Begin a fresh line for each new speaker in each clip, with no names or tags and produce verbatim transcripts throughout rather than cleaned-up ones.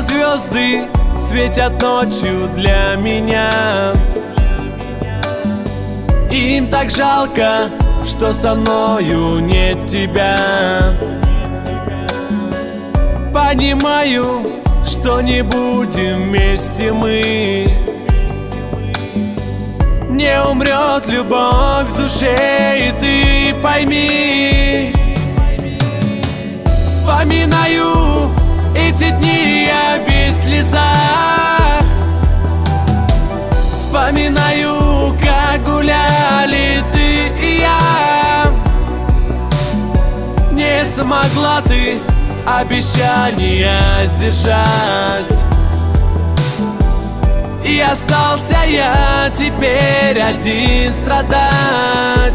а звезды светят ночью для меня. Им так жалко, что со мною нет тебя. Понимаю, что не будем вместе мы. Не умрет любовь в душе, и ты пойми. Вспоминаю эти дни, я весь в слезах. Вспоминаю, как гуляли ты и я. Не смогла ты обещания сдержать, и остался я теперь один страдать.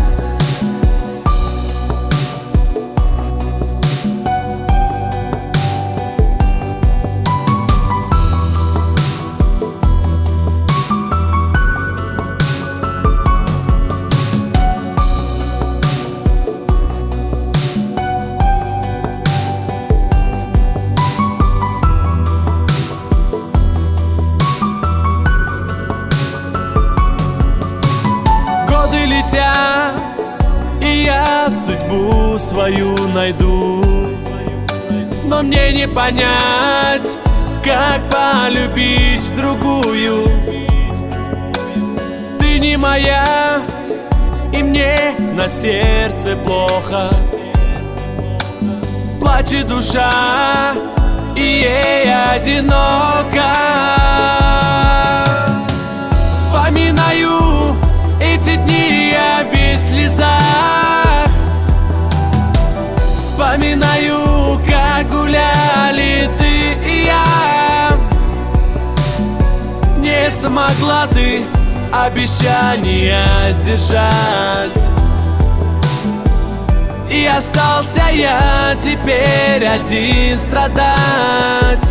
Годы летят, и я судьбу свою найду. Но мне не понять, как полюбить другую. Ты не моя, и мне на сердце плохо. Плачет душа, и ей одиноко. Вспоминаю эти дни, я весь в слезах. Вспоминаю, как гуляли ты и я. Не смогла ты обещания сдержать, и остался я теперь один страдать.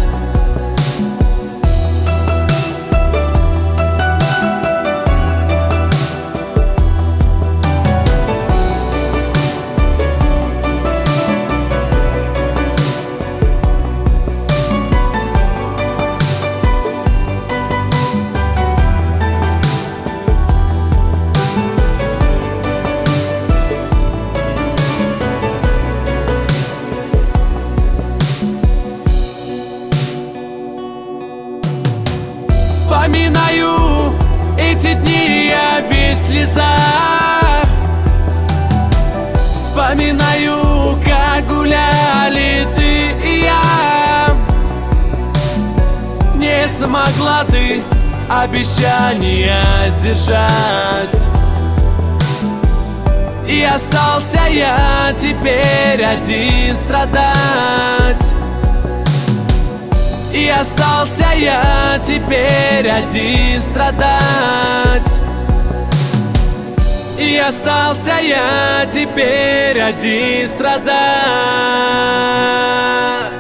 Вспоминаю эти дни, я весь в слезах. Вспоминаю, как гуляли ты и я. Не смогла ты обещания сдержать, и остался я теперь один страдать. И остался я теперь один страдать. И остался я теперь один страдать.